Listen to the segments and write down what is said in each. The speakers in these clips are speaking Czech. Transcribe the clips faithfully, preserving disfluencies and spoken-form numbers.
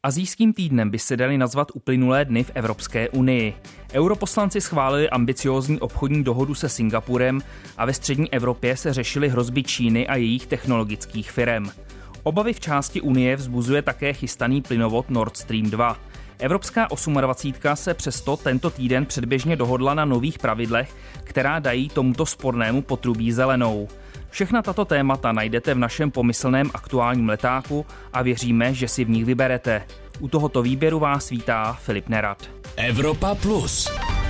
Asijským týdnem by se daly nazvat uplynulé dny v Evropské unii. Europoslanci schválili ambiciózní obchodní dohodu se Singapurem a ve střední Evropě se řešily hrozby Číny a jejich technologických firem. Obavy v části unie vzbuzuje také chystaný plynovod Nord Stream dva. Evropská osmadvacítka se přesto tento týden předběžně dohodla na nových pravidlech, která dají tomuto spornému potrubí zelenou. Všechna tato témata najdete v našem pomyslném aktuálním letáku a věříme, že si v nich vyberete. U tohoto výběru vás vítá Filip Nerad. Evropa Plus.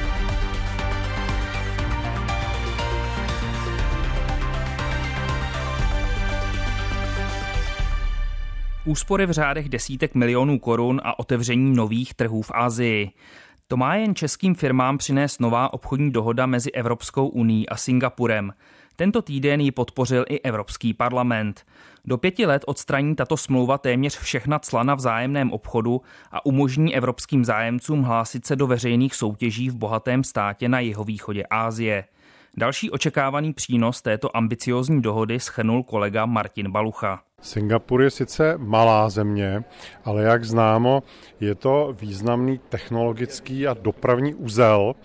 Úspory v řádech desítek milionů korun a otevření nových trhů v Asii. To má jen českým firmám přinést nová obchodní dohoda mezi Evropskou unií a Singapurem. Tento týden ji podpořil i Evropský parlament. Do pěti let odstraní tato smlouva téměř všechna cla na vzájemném obchodu a umožní evropským zájemcům hlásit se do veřejných soutěží v bohatém státě na jihovýchodě Asie. Další očekávaný přínos této ambiciózní dohody shrnul kolega Martin Balucha. Singapur je sice malá země, ale jak známo, je to významný technologický a dopravní uzel.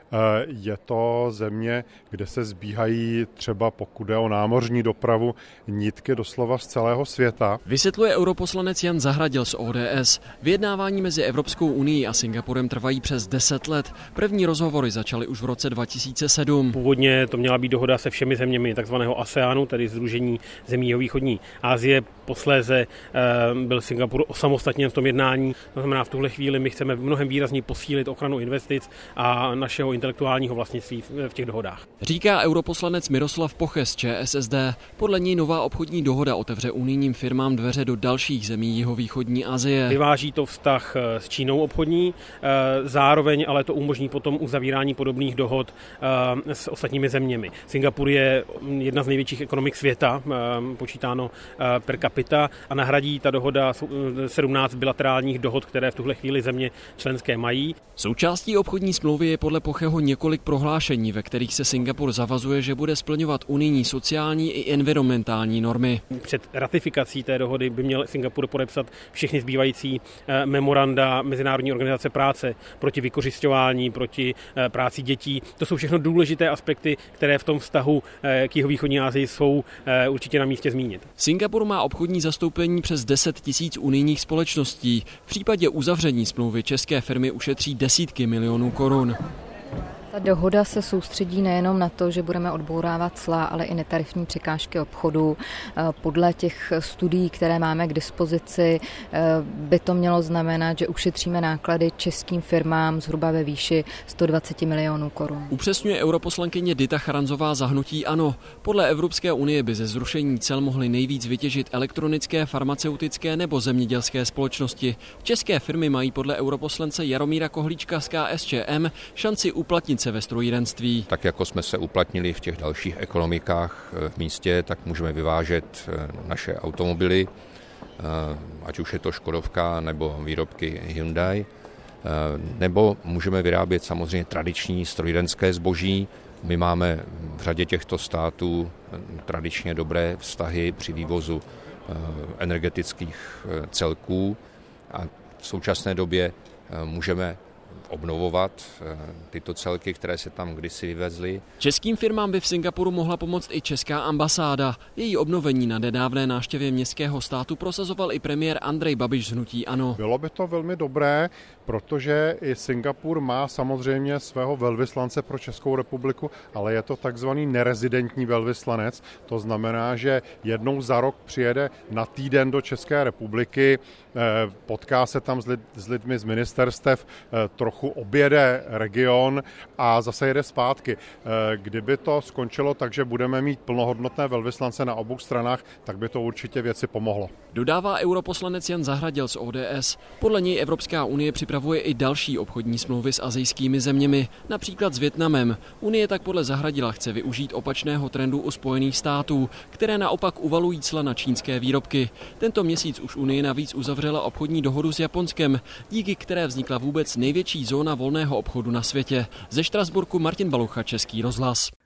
Je to země, kde se sbíhají třeba pokud jde o námořní dopravu nitky doslova z celého světa. Vysvětluje europoslanec Jan Zahradil z O D S. Vyjednávání mezi Evropskou unií a Singapurem trvají přes deset let. První rozhovory začaly už v roce dva tisíce sedm. Původně to měla být dohoda se všemi zeměmi takzvaného ASEANu, tedy Sdružení zemí jihovýchodní Asie. Posléze byl Singapur osamostatněn v tom jednání. To znamená, v tuhle chvíli my chceme mnohem výrazně posílit ochranu investic a našeho intelektuálního vlastnictví v těch dohodách. Říká europoslanec Miroslav Poche z Č S S D. Podle něj nová obchodní dohoda otevře unijním firmám dveře do dalších zemí jihovýchodní Asie. Vyváží to vztah s Čínou obchodní, zároveň ale to umožní potom uzavírání podobných dohod s ostatními zeměmi. Singapur je jedna z největších ekonomik světa, počítáno per capita, a nahradí ta dohoda sedmnáct bilaterálních dohod, které v tuhle chvíli země členské mají. Součástí obchodní smlouvy je podle Pocheho několik prohlášení, ve kterých se Singapur zavazuje, že bude splňovat unijní sociální i environmentální normy. Před ratifikací té dohody by měl Singapur podepsat všechny zbývající memoranda Mezinárodní organizace práce proti vykořisťování, proti práci dětí. To jsou všechno důležité aspekty, které v tom vztahu k jihovýchodní Asii jsou určitě na místě zmínit. Singapur má obchodní zastoupení přes deset tisíc unijních společností. V případě uzavření smlouvy české firmy ušetří desítky milionů korun. Ta dohoda se soustředí nejenom na to, že budeme odbourávat cla, ale i netarifní překážky obchodu. Podle těch studií, které máme k dispozici, by to mělo znamenat, že ušetříme náklady českým firmám zhruba ve výši sto dvacet milionů korun. Upřesňuje europoslankyně Dita Charanzová za hnutí ANO. Podle Evropské unie by ze zrušení cel mohly nejvíc vytěžit elektronické, farmaceutické nebo zemědělské společnosti. České firmy mají podle europoslance Jaromíra Kohlíčka z K S Č M šanci uplatnit ve strojírenství. Tak jako jsme se uplatnili v těch dalších ekonomikách v místě, tak můžeme vyvážet naše automobily, ať už je to Škodovka nebo výrobky Hyundai, nebo můžeme vyrábět samozřejmě tradiční strojírenské zboží. My máme v řadě těchto států tradičně dobré vztahy při vývozu energetických celků a v současné době můžeme obnovovat tyto celky, které se tam kdysi vyvezly. Českým firmám by v Singapuru mohla pomoct i česká ambasáda. Její obnovení na nedávné návštěvě městského státu prosazoval i premiér Andrej Babiš z hnutí ANO. Bylo by to velmi dobré, protože i Singapur má samozřejmě svého velvyslance pro Českou republiku, ale je to takzvaný nerezidentní velvyslanec. To znamená, že jednou za rok přijede na týden do České republiky, potká se tam s, lid, s lidmi z ministerstev, trochu objede region a zase jede zpátky. Kdyby to skončilo tak, že budeme mít plnohodnotné velvyslance na obou stranách, tak by to určitě věci pomohlo. Dodává europoslanec Jan Zahradil z O D S. Podle něj Evropská unie připravuje i další obchodní smlouvy s asijskými zeměmi, například s Vietnamem. Unie tak podle Zahradila chce využít opačného trendu u Spojených států, které naopak uvalují cla na čínské výrobky. Tento měsíc už Unie navíc uzavřela obchodní dohodu s Japonskem, díky které vznikla vůbec největší zóna volného obchodu na světě. Ze Štrasburku Martin Balucha, Český rozhlas.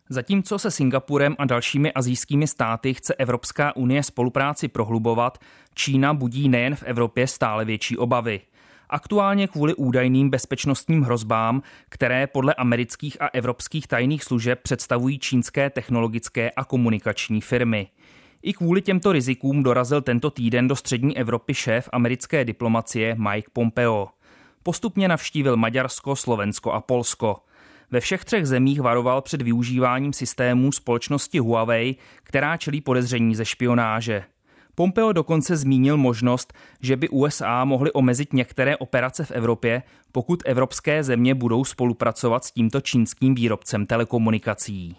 Zatímco se Singapurem a dalšími asijskými státy chce Evropská unie spolupráci prohlubovat, Čína budí nejen v Evropě stále větší obavy. Aktuálně kvůli údajným bezpečnostním hrozbám, které podle amerických a evropských tajných služeb představují čínské technologické a komunikační firmy. I kvůli těmto rizikům dorazil tento týden do střední Evropy šéf americké diplomacie Mike Pompeo. Postupně navštívil Maďarsko, Slovensko a Polsko. Ve všech třech zemích varoval před využíváním systémů společnosti Huawei, která čelí podezření ze špionáže. Pompeo dokonce zmínil možnost, že by U S A mohly omezit některé operace v Evropě, pokud evropské země budou spolupracovat s tímto čínským výrobcem telekomunikací.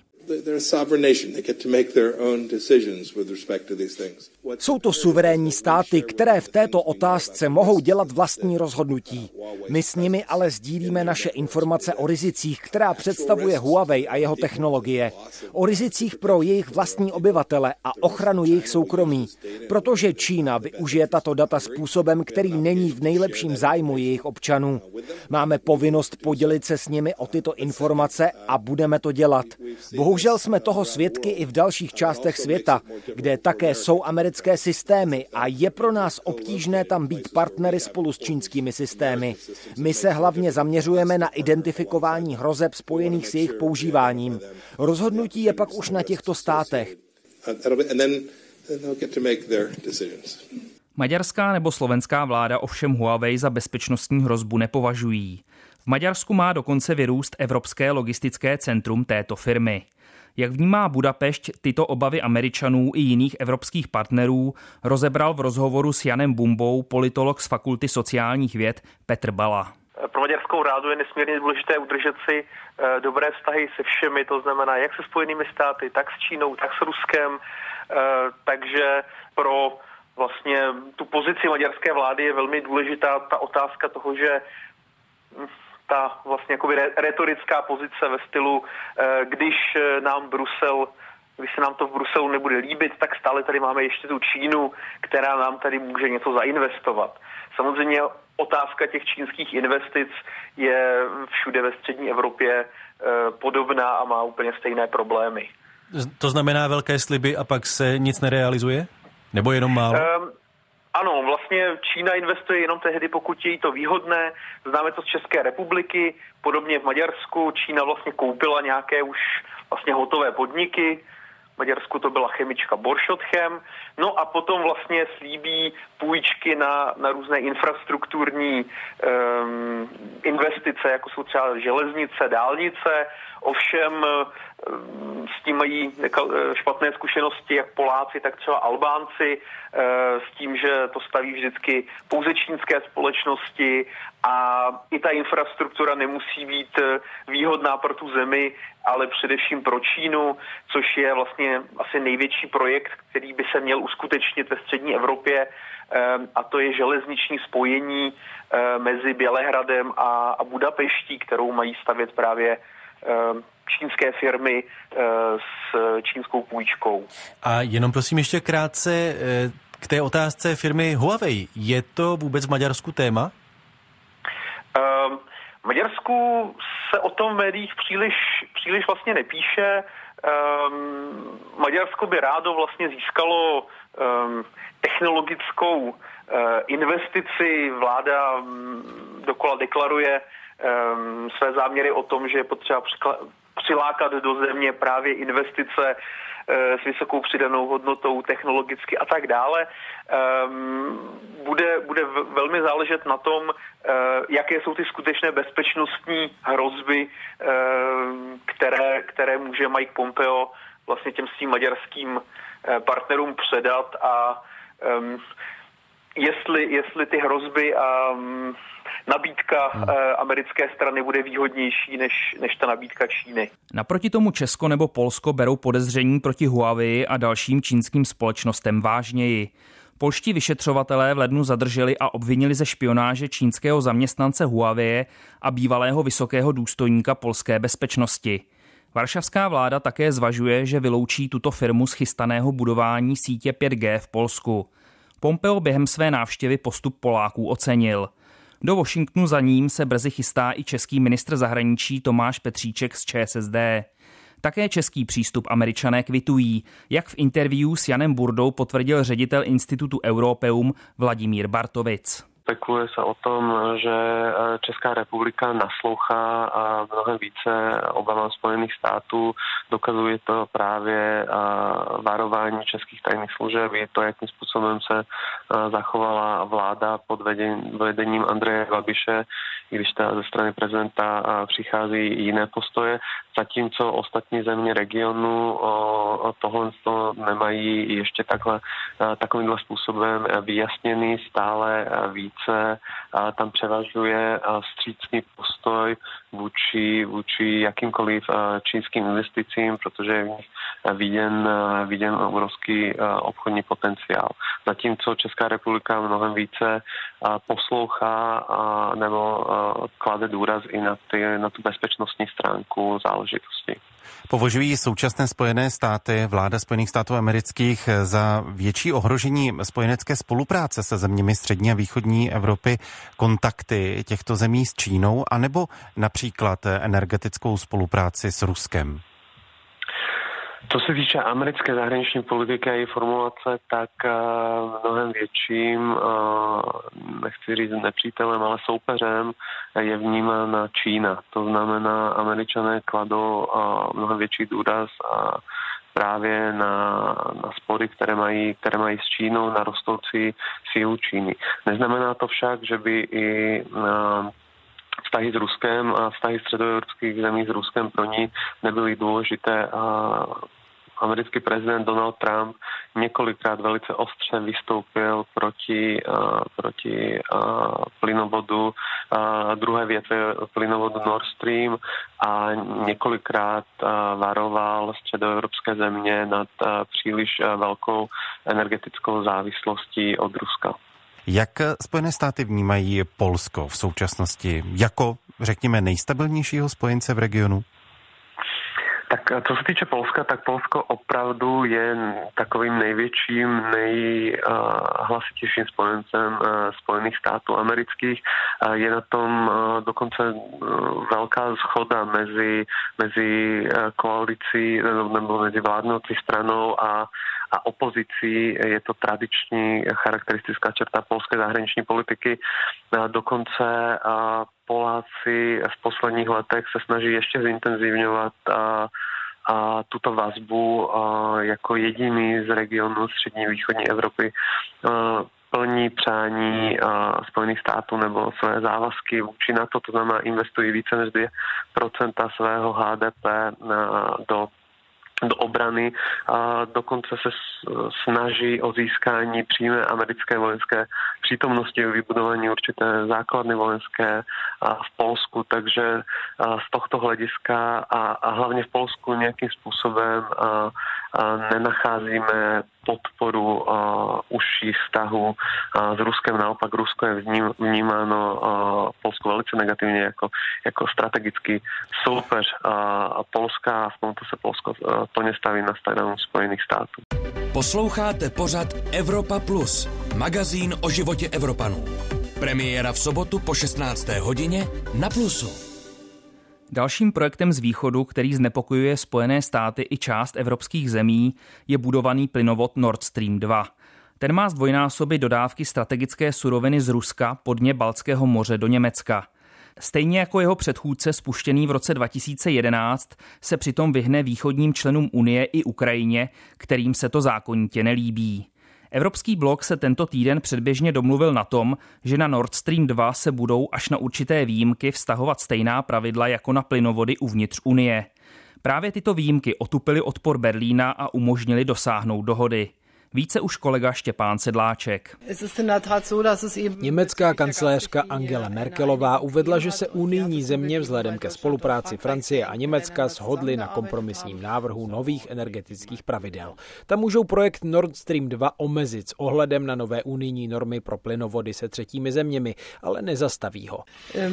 Jsou to suverénní státy, které v této otázce mohou dělat vlastní rozhodnutí. My s nimi ale sdílíme naše informace o rizicích, která představuje Huawei a jeho technologie. O rizicích pro jejich vlastní obyvatele a ochranu jejich soukromí, protože Čína využije tato data způsobem, který není v nejlepším zájmu jejich občanů. Máme povinnost podělit se s nimi o tyto informace a budeme to dělat. Bohužel jsme toho svědky i v dalších částech světa, kde také jsou americké systémy a je pro nás obtížné tam být partnery spolu s čínskými systémy. My se hlavně zaměřujeme na identifikování hrozeb spojených s jejich používáním. Rozhodnutí je pak už na těchto státech. Maďarská nebo slovenská vláda ovšem Huawei za bezpečnostní hrozbu nepovažují. V Maďarsku má dokonce vyrůst Evropské logistické centrum této firmy. Jak vnímá Budapešť tyto obavy Američanů i jiných evropských partnerů, rozebral v rozhovoru s Janem Bumbou politolog z Fakulty sociálních věd Petr Bala. Pro maďarskou vládu je nesmírně důležité udržet si dobré vztahy se všemi, to znamená jak se Spojenými státy, tak s Čínou, tak s Ruskem, takže pro vlastně tu pozici maďarské vlády je velmi důležitá ta otázka toho, že ta vlastně jakoby retorická pozice ve stylu, když nám Brusel, když se nám to v Bruselu nebude líbit, tak stále tady máme ještě tu Čínu, která nám tady může něco zainvestovat. Samozřejmě otázka těch čínských investic je všude ve střední Evropě podobná a má úplně stejné problémy. To znamená velké sliby a pak se nic nerealizuje? Nebo jenom málo? Um, Ano, vlastně Čína investuje jenom tehdy, pokud je jí to výhodné. Známe to z České republiky, podobně v Maďarsku. Čína vlastně koupila nějaké už vlastně hotové podniky. V Maďarsku to byla chemička Boršotchem. No a potom vlastně slíbí půjčky na, na různé infrastrukturní um, investice, jako jsou třeba železnice, dálnice. Ovšem s tím mají špatné zkušenosti jak Poláci, tak třeba Albánci, s tím, že to staví vždycky pouze čínské společnosti a i ta infrastruktura nemusí být výhodná pro tu zemi, ale především pro Čínu, což je vlastně asi největší projekt, který by se měl uskutečnit ve střední Evropě, a to je železniční spojení mezi Bělehradem a Budapeští, kterou mají stavět právě čínské firmy s čínskou půjčkou. A jenom prosím ještě krátce k té otázce firmy Huawei. Je to vůbec v Maďarsku téma? V Maďarsku se o tom v médiích příliš, příliš vlastně nepíše. Maďarsko by rádo vlastně získalo technologickou investici. Vláda dokola deklaruje své záměry o tom, že je potřeba přilákat do země právě investice s vysokou přidanou hodnotou technologicky a tak dále. Bude, bude velmi záležet na tom, jaké jsou ty skutečné bezpečnostní hrozby, které, které může Mike Pompeo vlastně těm svým maďarským partnerům předat a jestli, jestli ty hrozby a nabídka hmm. americké strany bude výhodnější než, než ta nabídka Číny. Naproti tomu Česko nebo Polsko berou podezření proti Huawei a dalším čínským společnostem vážněji. Polští vyšetřovatelé v lednu zadrželi a obvinili ze špionáže čínského zaměstnance Huawei a bývalého vysokého důstojníka polské bezpečnosti. Varšavská vláda také zvažuje, že vyloučí tuto firmu z chystaného budování sítě pět G v Polsku. Pompeo během své návštěvy postup Poláků ocenil. Do Washingtonu za ním se brzy chystá i český ministr zahraničí Tomáš Petříček z ČSSD. Také český přístup Američané kvitují, jak v interview s Janem Burdou potvrdil ředitel Institutu Europeum Vladimír Bartovic. Spekuluje se o tom, že Česká republika naslouchá mnohem více obavám Spojených států. Dokazuje to právě varování českých tajných služeb, je to, jakým způsobem se zachovala vláda pod vedením Andreje Babiše, i když ta ze strany prezidenta přichází jiné postoje, zatímco ostatní země regionu tohle nemají ještě takhle, takovýmhle způsobem vyjasněný, stále více tam převažuje vstřícný postoj vůči, vůči jakýmkoliv čínským investicím, protože je v nich viděn, viděn obrovský obchodní potenciál. Zatímco Česká republika mnohem více poslouchá nebo klade důraz i na, ty, na tu bezpečnostní stránku záležitosti. Považují současné Spojené státy, vláda Spojených států amerických za větší ohrožení spojenecké spolupráce se zeměmi střední a východní Evropy, kontakty těchto zemí s Čínou, anebo například energetickou spolupráci s Ruskem? Co se týče americké zahraniční politiky a její formulace, tak mnohem větším, nechci říct nepřítelem, ale soupeřem je vnímána Čína. To znamená, Američané kladou mnohem větší důraz právě na, na spory, které mají, které mají s Čínou, na rostoucí sílu Číny. Neznamená to však, že by i vztahy s Ruskem a vztahy středoevropských zemí s Ruskem pro ní nebyly důležité. Americký prezident Donald Trump několikrát velice ostře vystoupil proti, uh, proti uh, plynovodu uh, druhé větve plynovodu Nord Stream a několikrát uh, varoval středoevropské země nad uh, příliš uh, velkou energetickou závislostí od Ruska. Jak Spojené státy vnímají Polsko v současnosti jako, řekněme, nejstabilnějšího spojence v regionu? Tak co se týče Polska, tak Polsko opravdu je takovým největším, nejhlasitějším spojencem Spojených států amerických. Je na tom dokonce velká shoda mezi, mezi koalicí nebo mezi vládnoucí stranou a a opozicí. Je to tradiční charakteristická čerta polské zahraniční politiky. Dokonce Poláci v posledních letech se snaží ještě zintenzivňovat a tuto vazbu jako jediný z regionu střední východní Evropy plní přání Spojených států nebo své závazky vůči NATO, to znamená investují více než dvě procenta svého H D P do do obrany a dokonce se snaží o získání přímé americké vojenské přítomnosti, o vybudování určité základny vojenské v Polsku, takže z tohto hlediska a, a hlavně v Polsku nějakým způsobem a, a nenacházíme podporu uh, užších vztahů uh, s Ruskem. Naopak Rusko je vním, vnímáno uh, Polsku velice negativně jako, jako strategický soupeř uh, Polska a v tomto se Polsko uh, plně staví na stranu Spojených států. Posloucháte pořad Evropa Plus, magazín o životě Evropanů. Premiéra v sobotu po šestnácté hodině na Plusu. Dalším projektem z východu, který znepokojuje Spojené státy i část evropských zemí, je budovaný plynovod Nord Stream dva. Ten má zdvojnásobit dodávky strategické suroviny z Ruska po dně Baltského moře do Německa. Stejně jako jeho předchůdce spuštěný v roce dva tisíce jedenáct se přitom vyhne východním členům Unie i Ukrajině, kterým se to zákonitě nelíbí. Evropský blok se tento týden předběžně domluvil na tom, že na Nord Stream dva se budou až na určité výjimky vztahovat stejná pravidla jako na plynovody uvnitř Unie. Právě tyto výjimky otupily odpor Berlína a umožnily dosáhnout dohody. Více už kolega Štěpán Sedláček. Německá kancléřka Angela Merkelová uvedla, že se unijní země vzhledem ke spolupráci Francie a Německa shodly na kompromisním návrhu nových energetických pravidel. Tam můžou projekt Nord Stream dva omezit s ohledem na nové unijní normy pro plynovody se třetími zeměmi, ale nezastaví ho.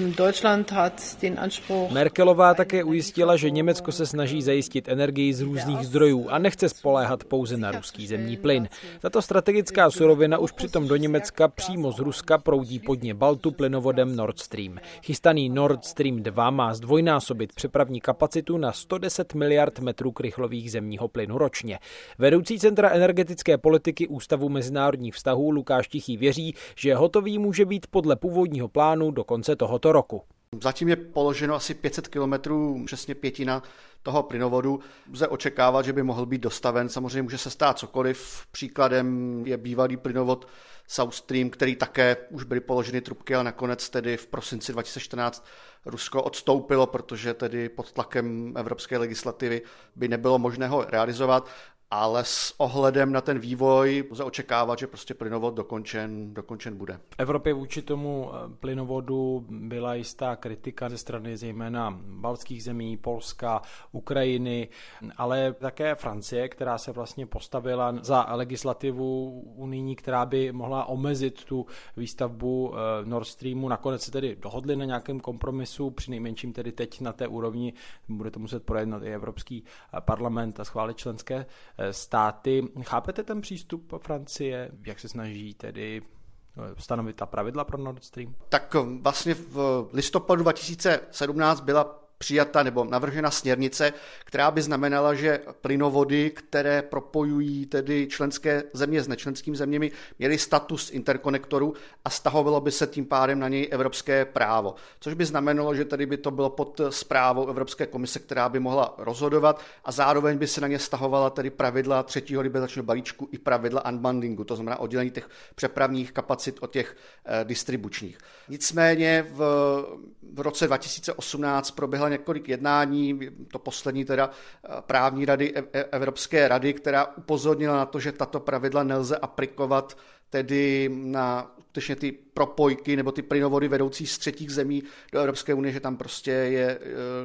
Merkelová také ujistila, že Německo se snaží zajistit energii z různých zdrojů a nechce spoléhat pouze na ruský zemní plyn. plyn. Tato strategická surovina už přitom do Německa přímo z Ruska proudí po dně Baltu plynovodem Nord Stream. Chystaný Nord Stream dva má zdvojnásobit přepravní kapacitu na sto deset miliard metrů krychlových zemního plynu ročně. Vedoucí centra energetické politiky Ústavu mezinárodních vztahů Lukáš Tichý věří, že hotový může být podle původního plánu do konce tohoto roku. Zatím je položeno asi pět set kilometrů, přesně pětina toho plynovodu. Lze očekávat, že by mohl být dostaven. Samozřejmě může se stát cokoliv. Příkladem je bývalý plynovod South Stream, který také už byly položeny trubky, ale nakonec tedy v prosinci dva tisíce čtrnáct Rusko odstoupilo, protože tedy pod tlakem evropské legislativy by nebylo možné ho realizovat. Ale s ohledem na ten vývoj lze očekávat, že prostě plynovod dokončen, dokončen bude. V Evropě vůči tomu plynovodu byla jistá kritika ze strany zejména baltských zemí, Polska, Ukrajiny, ale také Francie, která se vlastně postavila za legislativu unijní, která by mohla omezit tu výstavbu Nord Streamu. Nakonec se tedy dohodli na nějakém kompromisu, přinejmenším tedy teď na té úrovni bude to muset projednat i Evropský parlament a schválit členské státy. Chápete ten přístup Francie? Jak se snaží tedy stanovit ta pravidla pro Nord Stream? Tak vlastně v listopadu dva tisíce sedmnáct byla přijata nebo navržena směrnice, která by znamenala, že plynovody, které propojují tedy členské země s nečlenskými zeměmi, měly status interkonektoru a stahovalo by se tím pádem na něj evropské právo. Což by znamenalo, že tady by to bylo pod správou Evropské komise, která by mohla rozhodovat a zároveň by se na ně stahovala tedy pravidla třetího liberalizačního balíčku i pravidla unbundlingu, to znamená oddělení těch přepravních kapacit od těch eh, distribučních. Nicméně v, v roce dva tisíce osmnáct proběhla několik jednání, to poslední teda právní rady Evropské rady, která upozornila na to, že tato pravidla nelze aplikovat tedy na skutečně ty propojky nebo ty plynovody vedoucí z třetích zemí do Evropské unie, že tam prostě je,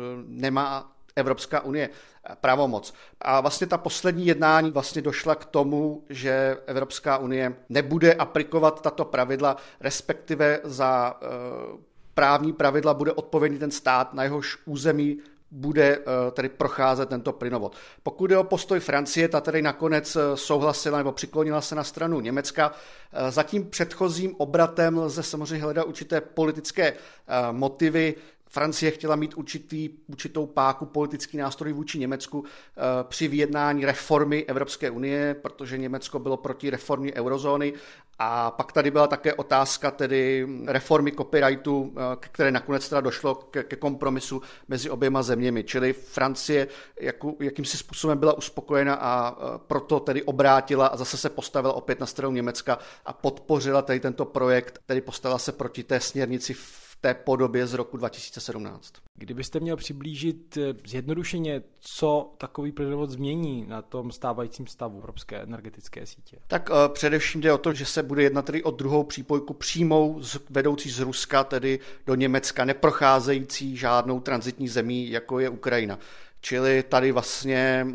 nemá Evropská unie pravomoc. A vlastně ta poslední jednání vlastně došla k tomu, že Evropská unie nebude aplikovat tato pravidla, respektive za právní pravidla bude odpovědný ten stát, na jehož území bude tedy procházet tento plynovod. Pokud je o postoj Francie, ta tedy nakonec souhlasila nebo přiklonila se na stranu Německa. Za tím předchozím obratem lze samozřejmě hledat určité politické motivy. Francie chtěla mít určitý, určitou páku politický nástroj vůči Německu při vyjednání reformy Evropské unie, protože Německo bylo proti reformě eurozóny. A pak tady byla také otázka tedy reformy copyrightu, které nakonec teda došlo ke, ke kompromisu mezi oběma zeměmi. Čili Francie jakou, jakýmsi způsobem byla uspokojena a proto tedy obrátila a zase se postavila opět na stranu Německa a podpořila tady tento projekt, tedy postavila se proti té směrnici v té podobě z roku dva tisíce sedmnáct. Kdybyste měl přiblížit zjednodušeně, co takový plynovod změní na tom stávajícím stavu evropské energetické sítě? Tak uh, především jde o to, že se bude jednat tedy o druhou přípojku přímou z, vedoucí z Ruska, tedy do Německa, neprocházející žádnou tranzitní zemí, jako je Ukrajina. Čili tady vlastně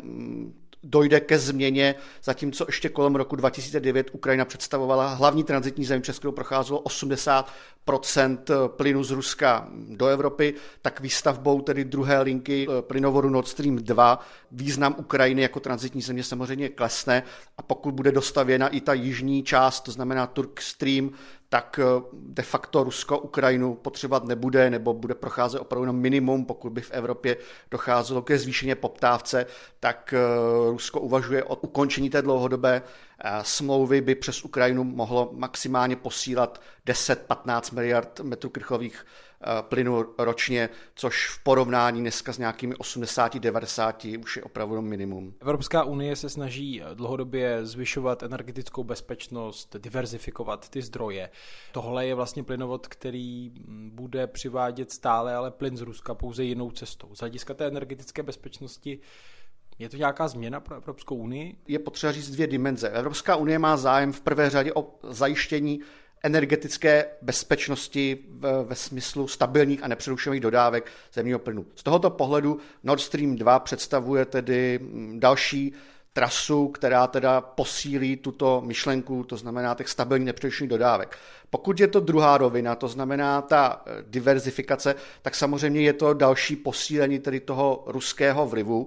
dojde ke změně, zatímco ještě kolem roku dva tisíce devět Ukrajina představovala hlavní tranzitní zemi, přes kterou procházelo osmdesát procent plynu z Ruska do Evropy, tak výstavbou tedy druhé linky plynovodu Nord Stream dva význam Ukrajiny jako tranzitní země samozřejmě klesne a pokud bude dostavěna i ta jižní část, to znamená Turk Stream, tak de facto Rusko Ukrajinu potřebovat nebude nebo bude procházet opravdu na minimum, pokud by v Evropě docházelo ke zvýšené poptávce, tak Rusko uvažuje o ukončení té dlouhodobé smlouvy, by přes Ukrajinu mohlo maximálně posílat deset až patnáct miliard metrů krychlových plynu ročně, což v porovnání dneska s nějakými osmdesát až devadesát už je opravdu minimum. Evropská unie se snaží dlouhodobě zvyšovat energetickou bezpečnost, diverzifikovat ty zdroje. Tohle je vlastně plynovod, který bude přivádět stále ale plyn z Ruska pouze jinou cestou. Z hlediska té energetické bezpečnosti je to nějaká změna pro Evropskou unii? Je potřeba říct dvě dimenze. Evropská unie má zájem v prvé řadě o zajištění energetické bezpečnosti ve, ve smyslu stabilních a nepřerušených dodávek zemního plynu. Z tohoto pohledu Nord Stream dva představuje tedy další trasu, která teda posílí tuto myšlenku, to znamená těch stabilních nepřerušených dodávek. Pokud je to druhá rovina, to znamená ta diverzifikace, tak samozřejmě je to další posílení tedy toho ruského vlivu,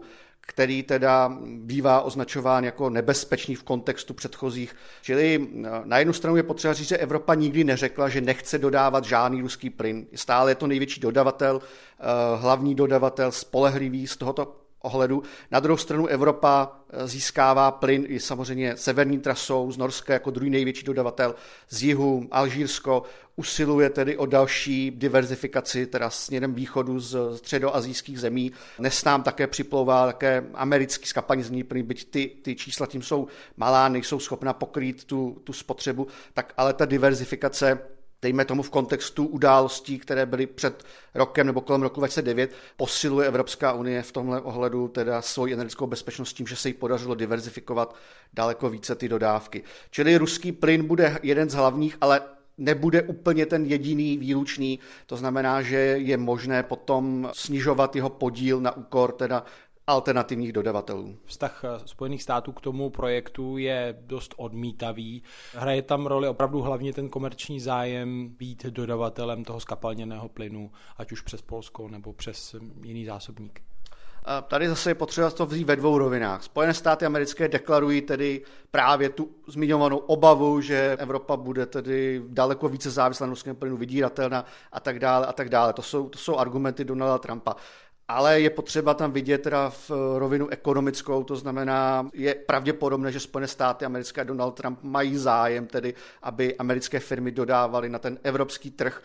který teda bývá označován jako nebezpečný v kontextu předchozích. Čili na jednu stranu je potřeba říct, že Evropa nikdy neřekla, že nechce dodávat žádný ruský plyn. Stále je to největší dodavatel, hlavní dodavatel, spolehlivý z tohoto ohledu. Na druhou stranu Evropa získává plyn i samozřejmě severní trasou z Norska jako druhý největší dodavatel, z jihu Alžírsko, usiluje tedy o další diverzifikaci, teda směrem východu z středoasijských zemí. Dnes nám také připlouvá také americký skapalněný plyn, byť ty, ty čísla tím jsou malá, nejsou schopna pokrýt tu, tu spotřebu, tak ale ta diverzifikace, dejme tomu v kontextu událostí, které byly před rokem nebo kolem roku dva tisíce devět, posiluje Evropská unie v tomhle ohledu teda svoji energetickou bezpečnost tím, že se jí podařilo diverzifikovat daleko více ty dodávky. Čili ruský plyn bude jeden z hlavních, ale nebude úplně ten jediný výlučný, to znamená, že je možné potom snižovat jeho podíl na úkor teda alternativních dodavatelů. Vztah Spojených států k tomu projektu je dost odmítavý. Hraje tam roli opravdu hlavně ten komerční zájem být dodavatelem toho skapalněného plynu, ať už přes Polsko nebo přes jiný zásobník. A tady zase je potřeba to vzít ve dvou rovinách. Spojené státy americké deklarují tedy právě tu zmiňovanou obavu, že Evropa bude tedy daleko více závislá na ruském plynu, vydíratelná a tak dále a tak dále. To jsou, to jsou argumenty Donalda Trumpa. Ale je potřeba tam vidět teda v rovinu ekonomickou, to znamená, je pravděpodobné, že Spojené státy americké a Donald Trump mají zájem tedy, aby americké firmy dodávaly na ten evropský trh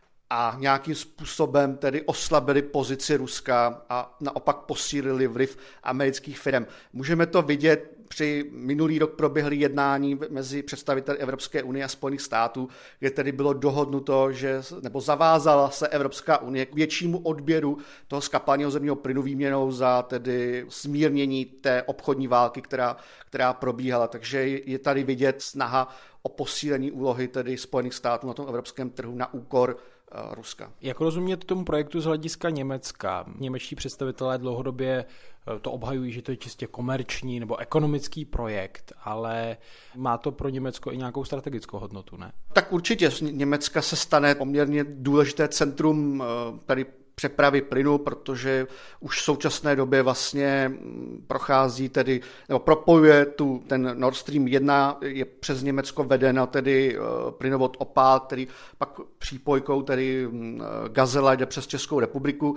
a nějakým způsobem tedy oslabili pozici Ruska a naopak posílili vliv amerických firm. Můžeme to vidět, při minulý rok proběhly jednání mezi představiteli Evropské unie a Spojených států, kde tedy bylo dohodnuto, že, nebo zavázala se Evropská unie k většímu odběru toho skapalněného zemního plynu výměnou za tedy smírnění té obchodní války, která, která probíhala. Takže je tady vidět snaha o posílení úlohy tedy Spojených států na tom evropském trhu na úkor Ruska. Jak rozumět tomu projektu z hlediska Německa? Němečtí představitelé dlouhodobě to obhajují, že to je čistě komerční nebo ekonomický projekt, ale má to pro Německo i nějakou strategickou hodnotu, ne? Tak určitě z Německa se stane poměrně důležité centrum tady přepravy plynu, protože už v současné době vlastně prochází tedy, nebo propojuje tu, ten Nord Stream jedna, je přes Německo vedena tedy plynovod Opal, který pak přípojkou tedy Gazela jde přes Českou republiku.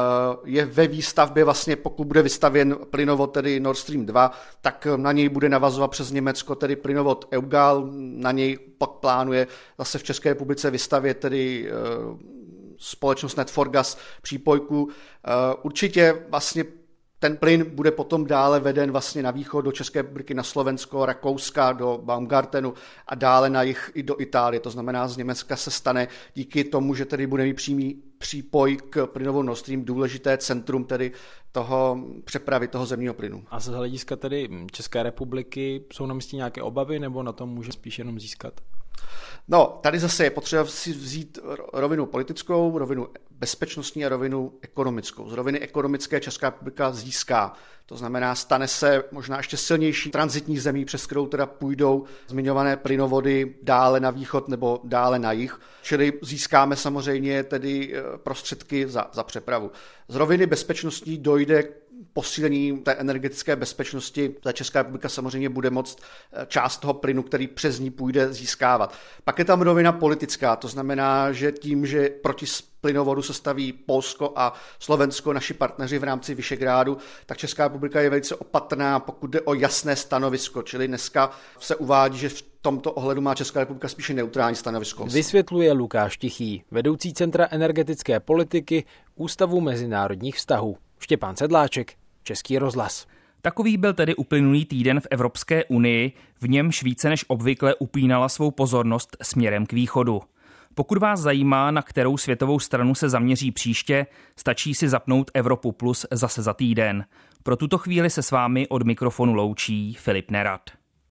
Je ve výstavbě vlastně, pokud bude vystavěn plynovod tedy Nord Stream dva, tak na něj bude navazovat přes Německo tedy plynovod Eugal, na něj pak plánuje zase v České republice vystavět tedy společnost Netforgas přípojku. Určitě vlastně ten plyn bude potom dále veden vlastně na východ do České republiky, na Slovensko, Rakouska, do Baumgartenu a dále na jih i do Itálie. To znamená, z Německa se stane díky tomu, že tedy bude mít přímý přípoj k plynovodu Nord Stream důležité centrum tedy toho přepravy toho zemního plynu. A z hlediska tedy České republiky jsou na místě nějaké obavy, nebo na tom může spíš jenom získat? No, tady zase je potřeba si vzít rovinu politickou, rovinu bezpečnostní a rovinu ekonomickou. Z roviny ekonomické Česká republika získá. To znamená, stane se možná ještě silnější tranzitní zemí, přes kterou teda půjdou zmiňované plynovody dále na východ nebo dále na jih. Čili získáme samozřejmě tedy prostředky za, za přepravu. Z roviny bezpečnostní dojde posílení té energetické bezpečnosti. Ta Česká republika samozřejmě bude moct část toho plynu, který přes ní půjde, získávat. Pak je tam rovina politická, to znamená, že tím, že proti plynovodu se staví Polsko a Slovensko, naši partneři v rámci Visegrádu, tak Česká republika je velice opatrná, pokud jde o jasné stanovisko. Čili dneska se uvádí, že v tomto ohledu má Česká republika spíše neutrální stanovisko. Vysvětluje Lukáš Tichý, vedoucí Centra energetické politiky Ústavu mezinárodních vztahů. Štěpán Sedláček, Český rozhlas. Takový byl tedy uplynulý týden v Evropské unii, v němž více než obvykle upínala svou pozornost směrem k východu. Pokud vás zajímá, na kterou světovou stranu se zaměří příště, stačí si zapnout Evropu Plus zase za týden. Pro tuto chvíli se s vámi od mikrofonu loučí Filip Nerad.